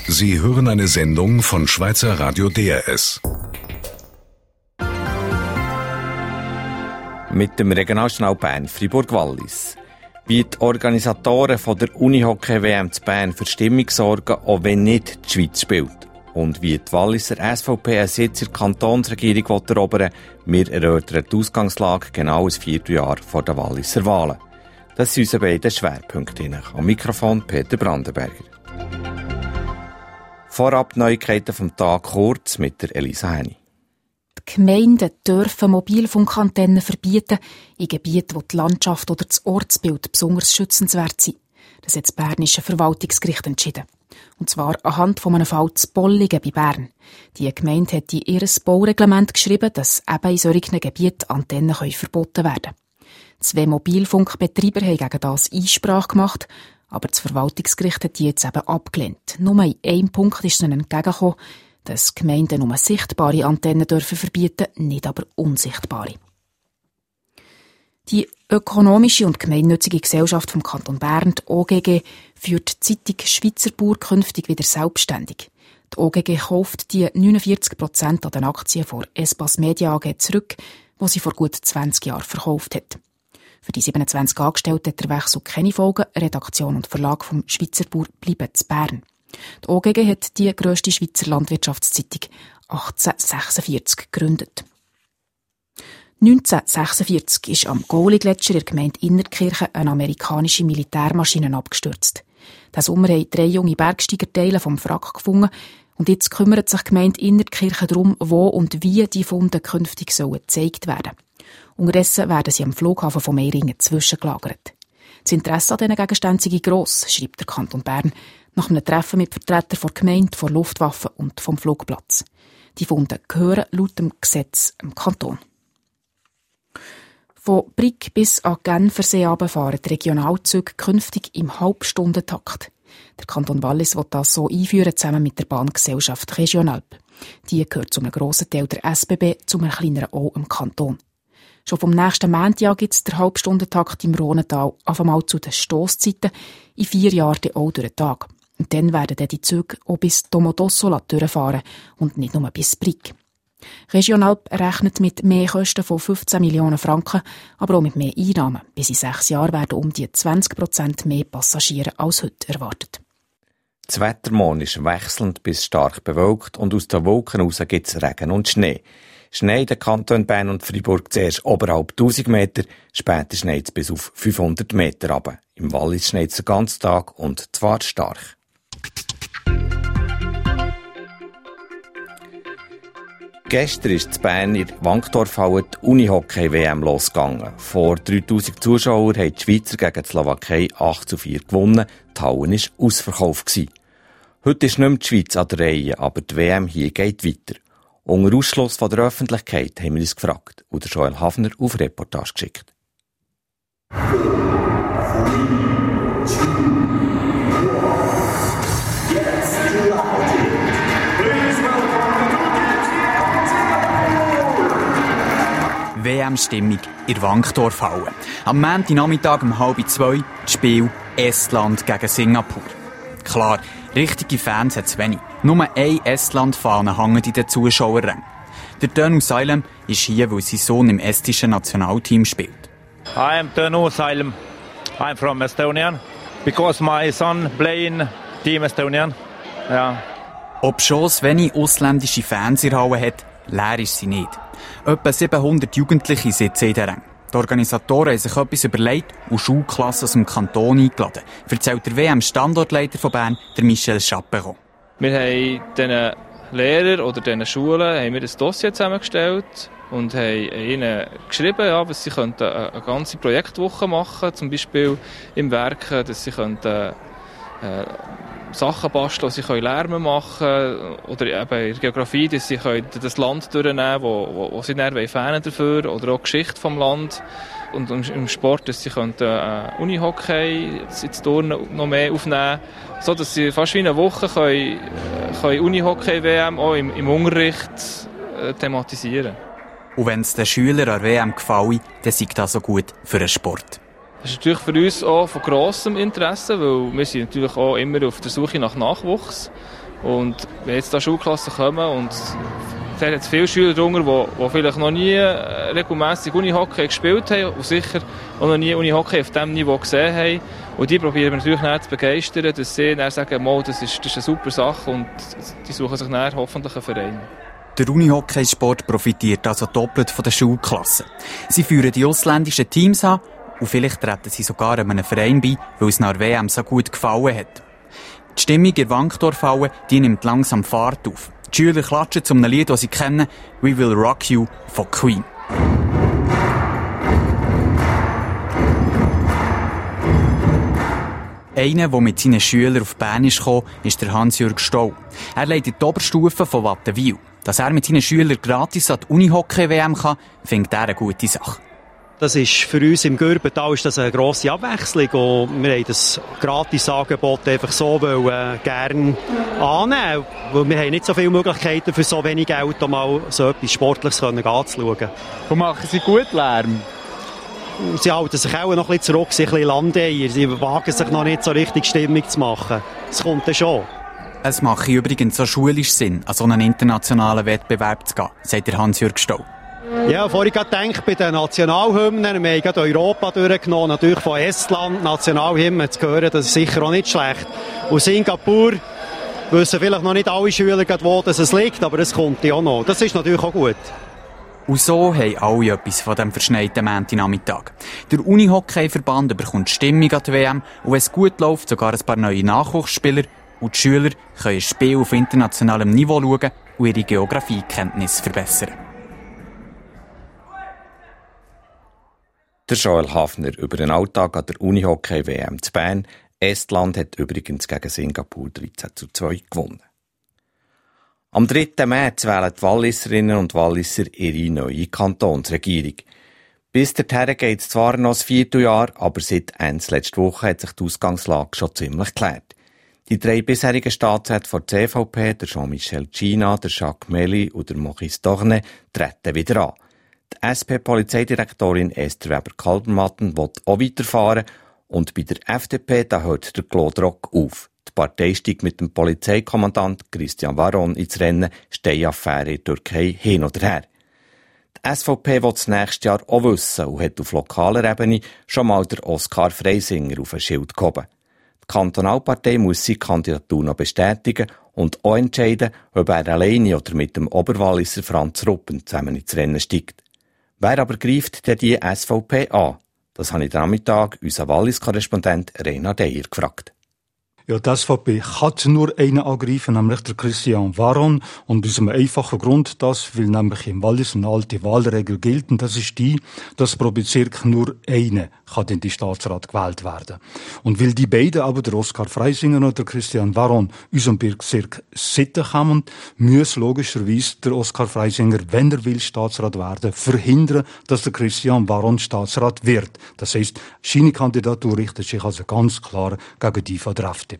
Sie hören eine Sendung von Schweizer Radio DRS. Mit dem Regionaljournal Bern Fribourg-Wallis. Wie die Organisatoren von der Unihockey-WM zu Bern für Stimmung sorgen, auch wenn nicht die Schweiz spielt. Und wie die Walliser SVP einen Sitz in der Kantonsregierung erobern will, wir erörtern die Ausgangslage genau ein Vierteljahr vor den Walliser Wahlen. Das sind unsere beiden Schwerpunkte. Am Mikrofon Peter Brandenberger. Vorab Neuigkeiten vom Tag kurz mit der Elisa Henny. Die Gemeinden dürfen Mobilfunkantennen verbieten in Gebieten, wo die Landschaft oder das Ortsbild besonders schützenswert sind. Das hat das Bernische Verwaltungsgericht entschieden. Und zwar anhand von einem Fall zu Bolligen bei Bern. Die Gemeinde hat in ihr Baureglement geschrieben, dass eben in solchen Gebieten Antennen verboten werden können. 2 Mobilfunkbetreiber haben gegen das Einsprache gemacht, aber das Verwaltungsgericht hat die jetzt eben abgelehnt. Nur in einem Punkt ist es ihnen entgegengekommen, dass Gemeinden nur sichtbare Antennen dürfen verbieten, nicht aber unsichtbare. Die ökonomische und gemeinnützige Gesellschaft vom Kanton Bern, die OGG, führt die Zeitung Schweizer Bauer künftig wieder selbstständig. Die OGG kauft die 49% an den Aktien von Espace Media AG zurück, die sie vor gut 20 Jahren verkauft hat. Für die 27 Angestellten hat der Wechsel keine Folgen. Redaktion und Verlag vom Schweizer Bauer bleiben zu Bern. Die OGG hat die grösste Schweizer Landwirtschaftszeitung 1846 gegründet. 1946 ist am Goli-Gletscher in der Gemeinde Innertkirchen eine amerikanische Militärmaschine abgestürzt. Diesen Sommer haben 3 junge Bergsteiger Teile vom Wrack gefunden und jetzt kümmert sich die Gemeinde Innertkirchen darum, wo und wie die Funde künftig gezeigt werden sollen. Unterdessen werden sie am Flughafen von Meiringen zwischengelagert. Das Interesse an diesen Gegenständen sei gross, schreibt der Kanton Bern, nach einem Treffen mit Vertretern der Gemeinde, der Luftwaffe und vom Flugplatz. Die Funde gehören laut dem Gesetz im Kanton. Von Brig bis an Genfersee fahren die Regionalzüge künftig im Halbstundentakt. Der Kanton Wallis will das so einführen, zusammen mit der Bahngesellschaft Regionalp. Die gehört zu einem grossen Teil der SBB, zu einem kleineren auch im Kanton. Schon vom nächsten Montag gibt es den Halbstundentakt im Rhonental auf einmal zu den Stosszeiten, in 4 Jahren auch durch den Tag. Und dann werden die Züge auch bis Domodossola durchfahren und nicht nur bis Brig. Regionalp rechnet mit mehr Kosten von 15 Millionen Franken, aber auch mit mehr Einnahmen. Bis in 6 Jahren werden um die 20% mehr Passagiere als heute erwartet. Das Wetter morgen ist wechselnd bis stark bewölkt und aus den Wolken raus gibt es Regen und Schnee. Schnee in den Kantonen Bern und Fribourg zuerst oberhalb 1000 Meter, später schneit es bis auf 500 Meter runter. Im Wallis schneit es den ganzen Tag und zwar stark. Gestern ist in Bern in Wankdorfhalle die Unihockey-WM losgegangen. Vor 3000 Zuschauern haben die Schweizer gegen die Slowakei 8:4 gewonnen. Die Halle war ausverkauft. Heute ist nicht mehr die Schweiz an der Reihe, aber die WM hier geht weiter. Unter Ausschluss von der Öffentlichkeit haben wir uns gefragt und Joel Hafner auf Reportage geschickt. WM-Stimmung in der Wankdorfhalle. Am Montagnachmittag um 1:30 das Spiel Estland gegen Singapur. Klar, richtige Fans hat es wenig. Nur eine Estland-Fahne hängt in den Zuschauerrängen. Der Teemu Salem ist hier, weil sein Sohn im estnischen Nationalteam spielt. I am Teemu Salem. I'm from Estonia. Because my son play in Team Estonian. Ja. Ob schon es wenig ausländische Fans in der Halle hat, leer ist sie nicht. Etwa 700 Jugendliche sitzen in den Rängen. Die Organisatoren haben sich etwas überlegt und Schulklassen aus dem Kanton eingeladen, erzählt der WM-Standortleiter von Bern, der Michel Chaperon. Wir haben diesen Lehrern oder diesen Schulen haben wir ein Dossier zusammengestellt und haben ihnen geschrieben, ja, was sie könnten eine ganze Projektwoche machen, zum Beispiel im Werken, dass sie könnten Sachen basteln, sie können Lärm machen oder eben in der Geografie, dass sie das Land durchnehmen, wo sie dann fehlen dafür oder auch die Geschichte vom Land und im Sport, dass sie Unihockey ins Turnen noch mehr aufnehmen, so dass sie fast wie eine Woche können Unihockey-WM auch im Unterricht thematisieren. Und wenn es den Schülern an WM gefällt, dann sei das so gut für den Sport. Das ist natürlich für uns auch von grossem Interesse, weil wir sind natürlich auch immer auf der Suche nach Nachwuchs. Und wenn jetzt da Schulklassen kommen und da hat es viele Schüler darunter, die vielleicht noch nie regelmässig Unihockey gespielt haben und sicher auch noch nie Unihockey auf diesem Niveau gesehen haben. Und die probieren wir natürlich dann zu begeistern, dass sie dann sagen, das ist eine super Sache und die suchen sich dann hoffentlich einen Verein. Der Unihockeysport profitiert also doppelt von den Schulklassen. Sie führen die ausländischen Teams an und vielleicht treten sie sogar einem Verein bei, weil es nach der WM so gut gefallen hat. Die Stimmung in der Wankdorfhalle, die nimmt langsam Fahrt auf. Die Schüler klatschen zu einem Lied, das sie kennen, «We Will Rock You» von Queen. Einer, der mit seinen Schülern auf Bern ist gekommen, ist der Hans-Jürg Stoll. Er leitet die Oberstufe von Wattenwil. Dass er mit seinen Schülern gratis an die Unihockey-WM kann, findet er eine gute Sache. Das ist für uns im Gürbental ist das eine grosse Abwechslung und wir haben das Gratis-Angebot einfach so gerne annehmen, weil wir haben nicht so viele Möglichkeiten für so wenig Geld, um mal so etwas Sportliches anzuschauen. Und machen Sie gut Lärm? Sie halten sich auch noch ein bisschen zurück, sind ein bisschen Landeier, sie wagen sich noch nicht so richtig Stimmung zu machen. Es kommt dann schon. Es mache übrigens so schulisch Sinn, an so einen internationalen Wettbewerb zu gehen, sagt der Hans-Jürg Stoll. Ja, vorhin gedacht, bei den Nationalhymnen, wir haben gerade Europa durchgenommen, natürlich von Estland, Nationalhymnen zu hören, das ist sicher auch nicht schlecht. Und Singapur wissen vielleicht noch nicht alle Schüler, wo es liegt, aber es kommt ja auch noch. Das ist natürlich auch gut. Und so haben alle etwas von diesem verschneiten Montagnachmittag. Der Unihockey-Verband bekommt Stimmung an die WM und wenn es gut läuft, sogar ein paar neue Nachwuchsspieler und die Schüler können ein Spiel auf internationalem Niveau schauen und ihre Geografiekenntnisse verbessern. Der Joel Hafner über den Alltag an der Unihockey-WM zu Bern. Estland hat übrigens gegen Singapur 13:2 gewonnen. Am 3. März wählen die Walliserinnen und Walliser ihre neue Kantonsregierung. Bis dahin geht es zwar noch ein Vierteljahr, aber seit Ende letzte Woche hat sich die Ausgangslage schon ziemlich geklärt. Die 3 bisherigen Staatsräte von der CVP, der Jean-Michel Gina, der Jacques Mély und der Maurice Dorne, treten wieder an. Die SP-Polizeidirektorin Esther Weber-Kalbenmatten will auch weiterfahren und bei der FDP da hört der Claude Rock auf. Die Partei steigt mit dem Polizeikommandant Christian Varron ins Rennen, Steueraffäre in der Türkei hin oder her. Die SVP will das nächste Jahr auch wissen und hat auf lokaler Ebene schon mal der Oskar Freisinger auf ein Schild gehoben. Die Kantonalpartei muss seine Kandidatur noch bestätigen und auch entscheiden, ob er alleine oder mit dem Oberwalliser Franz Ruppen zusammen ins Rennen steigt. Wer aber greift denn die SVP an? Das habe ich am Nachmittag unseren Wallis-Korrespondent Reinhard Eyer gefragt. Ja, die SVP kann nur einen angreifen, nämlich der Christian Varron. Und aus einem einfachen Grund, das will nämlich im Wallis eine alte Wahlregel gelten. Das ist die, dass pro Bezirk nur eine kann in die Staatsrat gewählt werden. Und weil die beiden, aber der Oskar Freisinger und der Christian Varron, aus dem Bezirk Sitten kommen, muss logischerweise der Oskar Freisinger, wenn er will Staatsrat werden, verhindern, dass der Christian Varron Staatsrat wird. Das heisst, seine Kandidatur richtet sich also ganz klar gegen die von der FDP.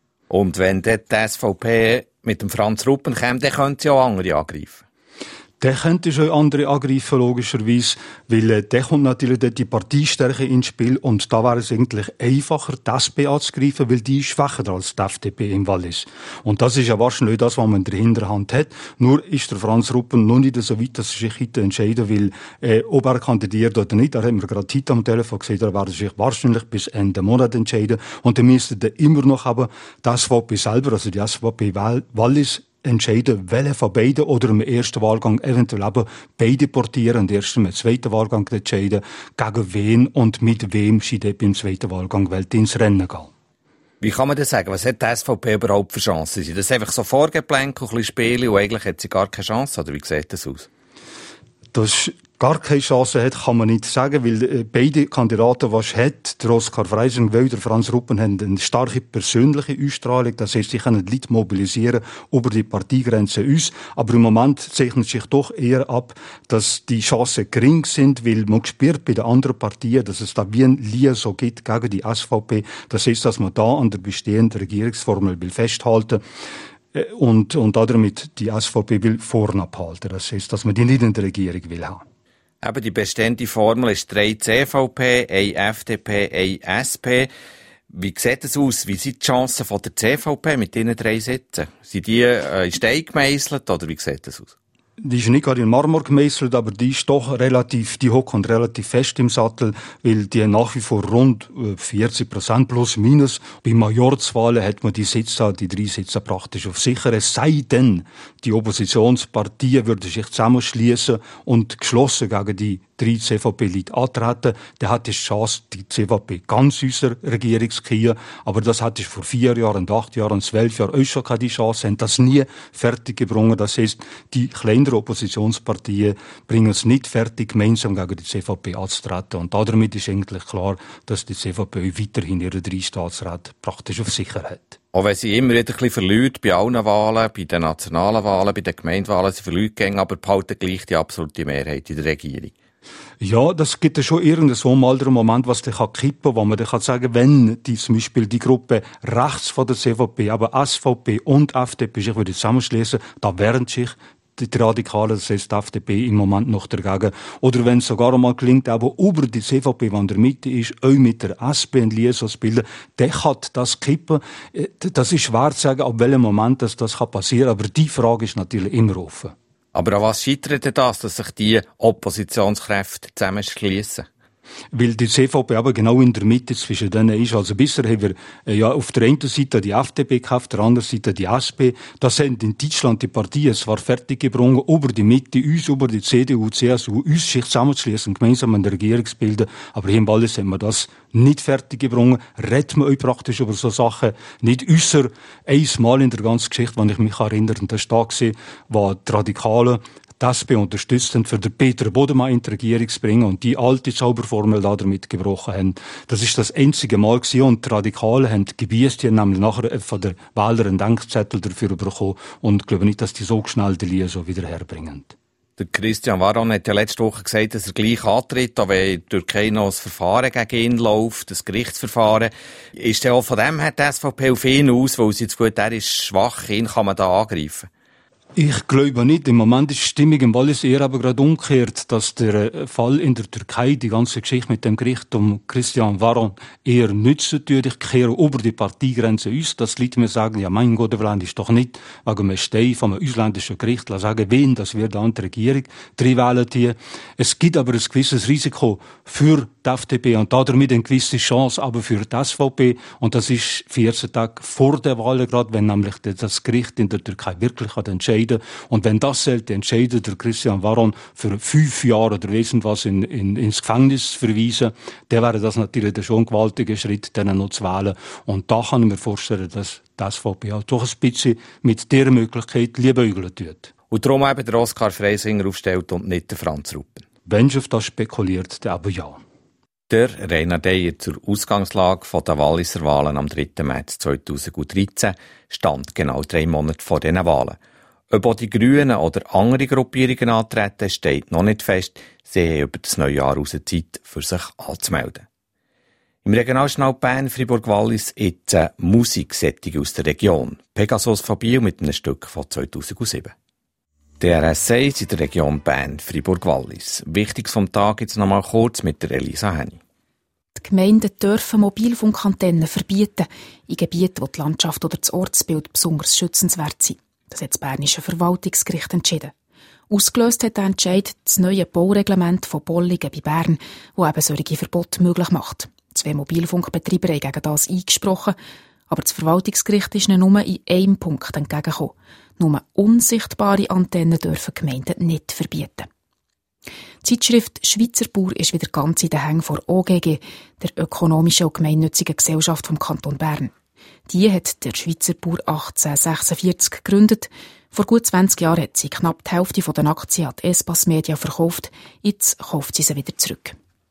Und wenn dort die SVP mit dem Franz Ruppen kommt, dann können sie auch andere angreifen. Der könnte schon andere angreifen, logischerweise, weil der kommt natürlich dort die Partiestärke ins Spiel und da wäre es eigentlich einfacher, die SP anzugreifen, weil die ist schwächer als die FDP im Wallis. Und das ist ja wahrscheinlich das, was man in der Hinterhand hat. Nur ist der Franz Ruppen noch nicht so weit, dass er sich heute entscheiden will, ob er kandidiert oder nicht. Da haben wir gerade heute am Telefon gesehen, da werden sich wahrscheinlich bis Ende Monat entscheiden. Und dann müsste der immer noch aber das SVP selber, also die SVP Wallis, entscheiden, welche von beiden oder im ersten Wahlgang eventuell aber beide portieren und erst im zweiten Wahlgang entscheiden, gegen wen und mit wem sie dort beim zweiten Wahlgang ins Rennen gehen. Wie kann man das sagen? Was hat die SVP überhaupt für Chancen? Sind das einfach so Vorgeplänkel, ein bisschen Spiele und eigentlich hat sie gar keine Chance? Oder wie sieht das aus? Das gar keine Chance hat, kann man nicht sagen, weil beide Kandidaten, die es hat, der Oskar Freisinger und der Franz Ruppen, haben eine starke persönliche Ausstrahlung. Das heisst, sie können die Leute mobilisieren über die Parteigrenzen aus. Aber im Moment zeichnet sich doch eher ab, dass die Chancen gering sind, weil man spürt bei den anderen Partien, dass es da wie ein Liaison gibt gegen die SVP. Das heisst, dass man da an der bestehenden Regierungsformel will festhalten und damit die SVP will vorn abhalten. Das heisst, dass man die nicht in der Regierung will haben. Eben die bestehende Formel ist 3 CVP, 1 FDP, 1 SP. Wie sieht es aus? Wie sind die Chancen von der CVP mit diesen 3 Sitzen? Sind die in Stein gemeisselt oder wie sieht es aus? Die ist nicht gerade in Marmor gemeisselt, aber die ist doch die hockt und relativ fest im Sattel, weil die nach wie vor rund 40% plus minus. Bei Majorzwahlen hat man die 3 Sitze praktisch auf sicher. Es sei denn, die Oppositionsparteien würden sich zusammenschließen und geschlossen gegen die 3 CVP-Leute antreten, dann hat es Chance, die CVP ganz unserer Regierung zu kriegen. Aber das hatte ich vor 4 Jahren, 8 Jahren, 12 Jahren auch schon keine Chance, haben das nie fertig gebracht. Das heisst, die kleineren Oppositionsparteien bringen es nicht fertig, gemeinsam gegen die CVP anzutreten. Und damit ist eigentlich klar, dass die CVP weiterhin ihre 3 Staatsräte praktisch auf sicher hat. Auch wenn sie immer wieder ein bisschen verliert bei allen Wahlen, bei den nationalen Wahlen, bei den Gemeindewahlen, sie verliert gegen, aber behalten gleich die absolute Mehrheit in der Regierung. Ja, das gibt ja schon irgendwo mal den Moment, was der kann kippen, wo man dann kann sagen, wenn die zum Beispiel die Gruppe rechts von der CVP, aber SVP und FDP sich würde zusammenschließen, da wehren sich die Radikalen, das heißt die FDP, im Moment noch dagegen. Oder wenn es sogar einmal gelingt, aber über die CVP, die in der Mitte ist, auch mit der SP ein Liaison bilden, dann kann das kippen. Das ist schwer zu sagen, ab welchem Moment das passieren kann, aber die Frage ist natürlich immer offen. Aber an was scheitert denn das, dass sich die Oppositionskräfte zusammenschliessen? Weil die CVP aber genau in der Mitte zwischen denen ist. Also bisher haben wir ja auf der einen Seite die FDP gehabt, auf der anderen Seite die SP. Das sind in Deutschland die Partien zwar fertiggebracht, über die Mitte, uns, über die CDU, CSU, uns sich zusammenzuschließen, gemeinsam eine Regierung zu bilden. Aber hier im Wallis haben wir das nicht fertiggebracht. Redet man euch praktisch über so Sachen nicht äußer. Einmal in der ganzen Geschichte, wenn ich mich erinnere, und das war da, wo die Radikalen die SP unterstützend für den Peter Bodemann in die Regierung zu bringen und die alte Zauberformel da damit gebrochen haben. Das ist das einzige Mal gewesen und die Radikalen haben gebiest, die haben nämlich nachher von der Wähler einen Denkzettel dafür bekommen und ich glaube nicht, dass die so schnell die Liaison wieder herbringen. Der Christian Varron hat ja letzte Woche gesagt, dass er gleich antritt, auch wenn in der Türkei noch ein Verfahren gegen ihn läuft, das Gerichtsverfahren. Ist ja auch von dem her die SVP auf ihn aus, weil sie jetzt gut, er ist schwach, ihn kann man da angreifen? Ich glaube nicht. Im Moment ist die Stimmung im Wallis eher aber gerade umgekehrt, dass der Fall in der Türkei, die ganze Geschichte mit dem Gericht um Christian Varron eher nützen tut. Ich kehre über die Parteigrenze aus, dass die Leute mir sagen, ja mein Gott, der ist doch nicht wegen einem Stein von einem ausländischen Gericht sagen, wen, dass wir da an die Regierung drin wählen. Es gibt aber ein gewisses Risiko für die FDP und damit eine gewisse Chance aber für die SVP und das ist 14 Tage vor der Wahl gerade, wenn nämlich das Gericht in der Türkei wirklich entscheiden. Und wenn das sollte entscheiden, der Christian Varron für 5 Jahre oder was ins Gefängnis verweisen, dann wäre das natürlich schon ein gewaltiger Schritt, denen noch zu wählen. Und da kann ich mir vorstellen, dass die SVP halt doch ein bisschen mit dieser Möglichkeit liebäugeln tut. Und darum eben der Oskar Freisinger aufstellt und nicht der Franz Ruppen. Wenn sie auf das spekuliert, dann aber ja. Der Rainer Deyer zur Ausgangslage der Walliser Wahlen am 3. März 2013 stand genau 3 Monate vor diesen Wahlen. Ob auch die Grünen oder andere Gruppierungen antreten, steht noch nicht fest. Sie haben über das neue Jahr hinaus Zeit, für sich anzumelden. Im Regionaljournal Bern Fribourg-Wallis jetzt eine Musiksättigung aus der Region. Pegasus von Biel mit einem Stück von 2007. Der RSA ist in der Region Bern Fribourg-Wallis. Wichtiges vom Tag jetzt noch mal kurz mit der Elisa Henny. Die Gemeinden dürfen Mobilfunkantennen verbieten in Gebieten, wo die Landschaft oder das Ortsbild besonders schützenswert sind. Das hat das Bernische Verwaltungsgericht entschieden. Ausgelöst hat der Entscheid das neue Baureglement von Bolligen bei Bern, das eben solche Verbote möglich macht. 2 Mobilfunkbetreiber haben gegen das eingesprochen, aber das Verwaltungsgericht ist ihnen nur in einem Punkt entgegengekommen. Nur unsichtbare Antennen dürfen Gemeinden nicht verbieten. Die Zeitschrift Schweizer Bauer ist wieder ganz in den Hängen von OGG, der ökonomischen und gemeinnützigen Gesellschaft vom Kanton Bern. Die hat der Schweizer Bauer 1846 gegründet. Vor gut 20 Jahren hat sie knapp die Hälfte der Aktien an die Espace Media verkauft. Jetzt kauft sie wieder zurück.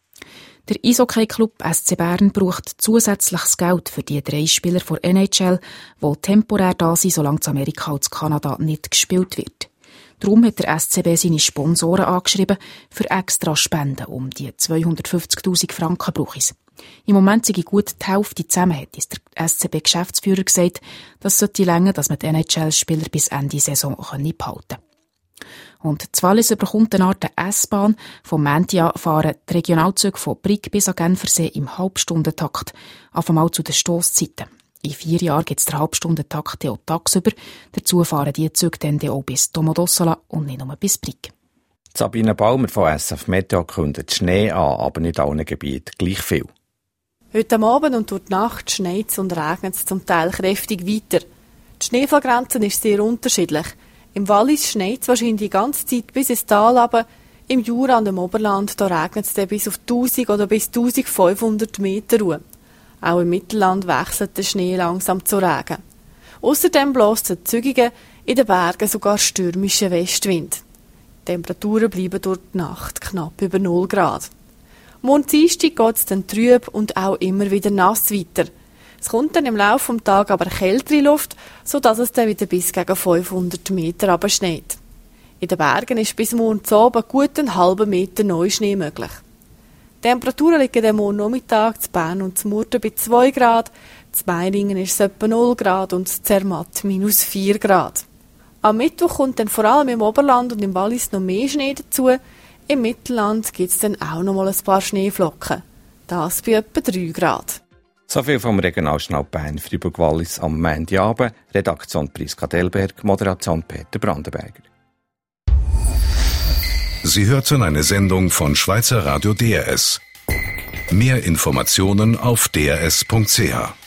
Der Eishockey-Club SC Bern braucht zusätzliches Geld für die 3 Spieler von NHL, die temporär da sind, solange in Amerika und in Kanada nicht gespielt wird. Darum hat der SCB seine Sponsoren angeschrieben für extra Spenden. Um die 250'000 Franken brauche es. Im Moment sei gut die Hälfte zusammen, hat uns der SCB-Geschäftsführer gesagt, das sollte reichen, dass man die NHL-Spieler bis Ende Saison behalten kann. Und das Wallis bekommt eine Art S-Bahn. Vom Montag fahren die Regionalzüge von Brig bis an Genfersee im Halbstundentakt. Auf einmal zu den Stosszeiten. In 4 Jahren gibt es den Halbstundentakt auch tagsüber. Dazu fahren die Züge dann auch bis Domodossola und nicht nur bis Brig. Sabine Baumer von SF Meteo kündigt Schnee an, aber nicht in allen Gebieten gleich viel. Heute Abend und durch die Nacht schneit es und regnet es zum Teil kräftig weiter. Die Schneefallgrenze ist sehr unterschiedlich. Im Wallis schneit es wahrscheinlich die ganze Zeit bis ins Tal runter. Im Jura und im Oberland da regnet es dann bis auf 1000 oder bis 1500 Meter Ruhe. Auch im Mittelland wechselt der Schnee langsam zu Regen. Außerdem bläst es zügige, in den Bergen sogar stürmischer Westwind. Die Temperaturen bleiben durch die Nacht knapp über 0 Grad. Morgen Dienstag geht es dann trüb und auch immer wieder nass weiter. Es kommt dann im Laufe des Tages aber kältere Luft, sodass es dann wieder bis gegen 500 Meter runterschneit. In den Bergen ist bis morgen zu Abend gut einen halben Meter Neuschnee möglich. Die Temperaturen liegen am morgen Nachmittag zu Bern und zu Murten bei 2 Grad, zu Meiringen ist es etwa 0 Grad und zu Zermatt -4 Grad. Am Mittwoch kommt dann vor allem im Oberland und im Wallis noch mehr Schnee dazu. Im Mittelland gibt es dann auch noch mal ein paar Schneeflocken. Das bei etwa 3 Grad. So viel vom Regionaljournal Bern Freiburg-Wallis am Montagabend. Redaktion Priska Delberg, Moderation Peter Brandenberger. Sie hörten eine Sendung von Schweizer Radio DRS. Mehr Informationen auf drs.ch.